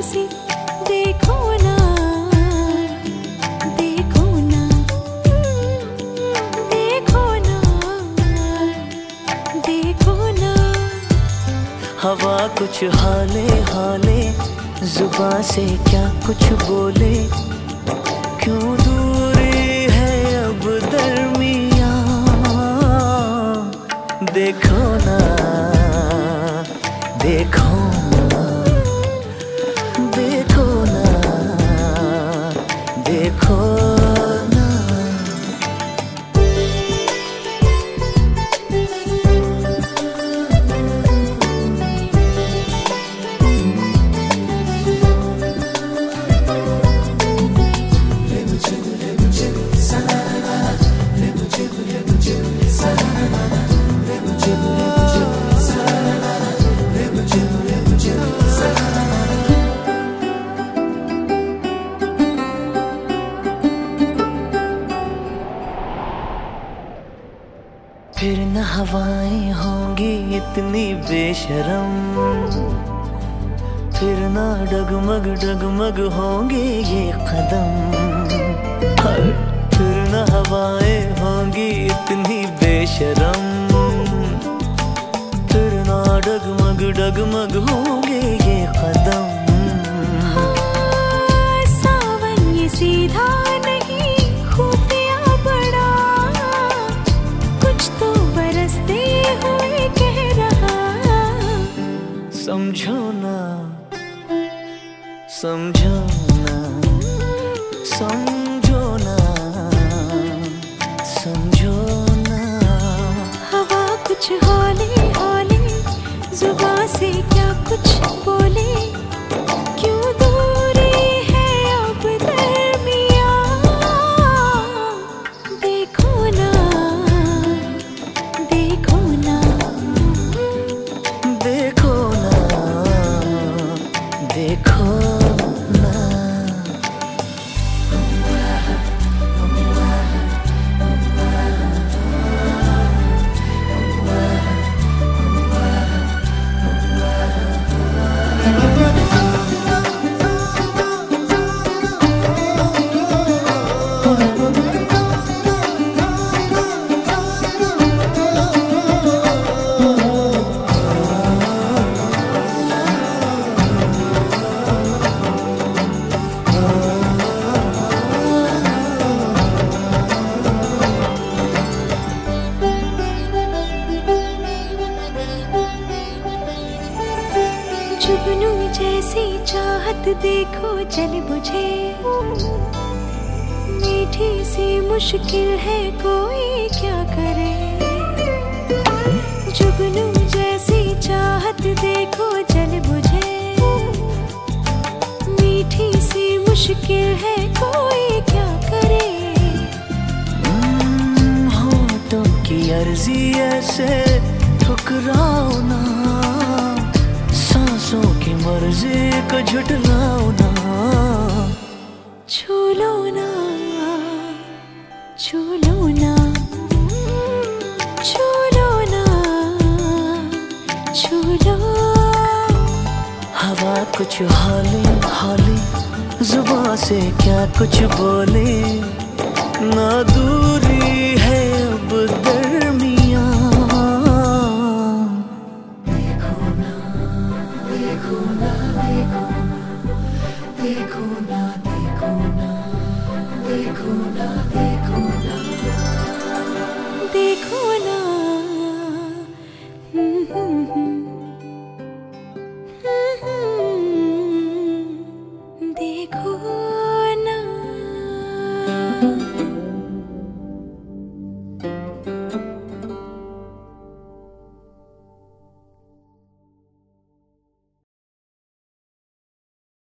सी, देखो ना, देखो ना, देखो ना, देखो ना। हवा कुछ हाले हाले, जुबां से क्या कुछ बोले, क्यों दूरी है अब दरमियां। देखो ना, देखो ना, देखो ना, देखो ना। फिर न हवाएं होंगी इतनी बेशरम, फिर न डगमग डगमग होंगे ये कदम। फिर न हवाएं होंगी इतनी बेशरम, फिर न डगमग डगमग होंगे ये कदम। सावन ये सीधा नहीं, खुफिया बड़ा, कुछ तो बरसते हुए कह रहा। समझो ना, समझो ना, समझो ना, समझो ना। हवा कुछ हौले हौले, जुबां से क्या कुछ बोले, क्यों दूरी है अब दरमियां। देखो ना, देखो ना, देखो ना, देखो ना। जुगनू जैसी चाहत देखो जल बुझे, मीठी सी मुश्किल है कोई क्या करे। जुगनू जैसी चाहत देखो जल बुझे, मीठी सी मुश्किल है कोई क्या करे। होठों की अर्जी ऐसे ठुकराओ ना, सांसों की मर्जी को झुठलाओ ना। छू लो ना, छू लो ना, छू लो ना, छू लो। हवा कुछ हाले हाले, जुबां से क्या कुछ बोले, ना दूर